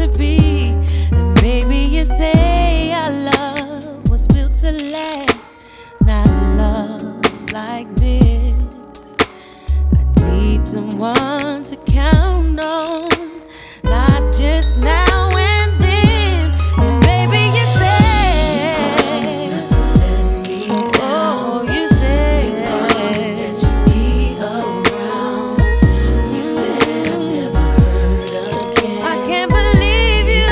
to be. And maybe you say our love was built to last. Not love like this. I need someone to count on, not just now and then. Baby, you say, oh, you say that you'd be around. You said I'd never hurt again. I can't believe you.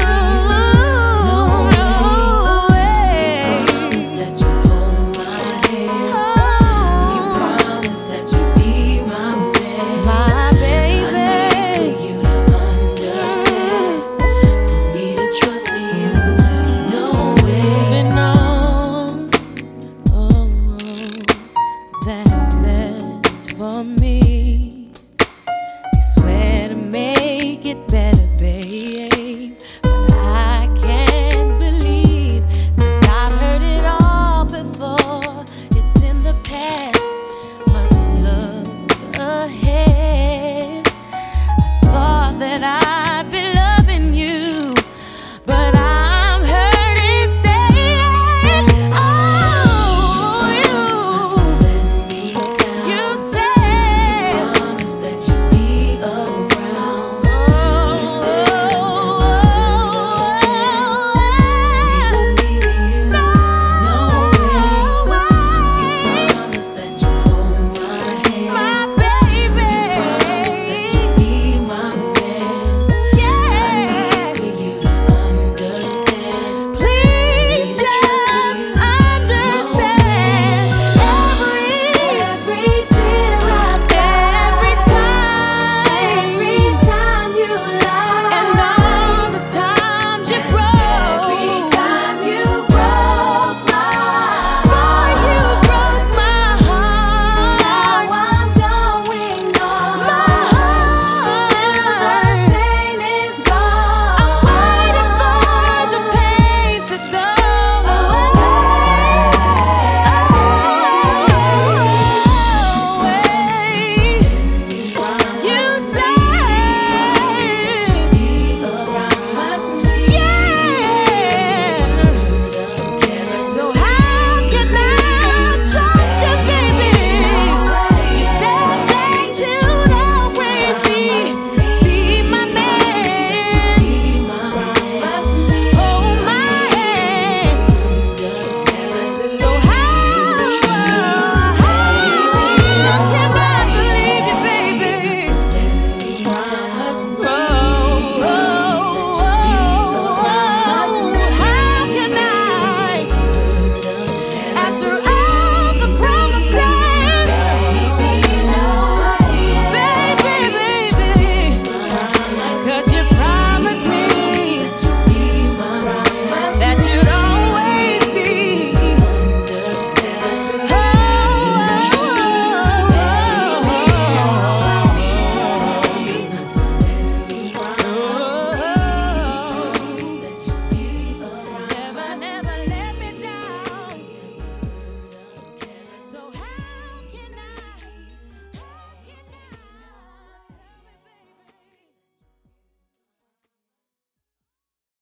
No way. You promised that you'd hold my hand. You promised that you'd be my man, my baby. I need for you to understand. For me to trust you, there's no way. No, oh, that's best for me. You swear to make it better.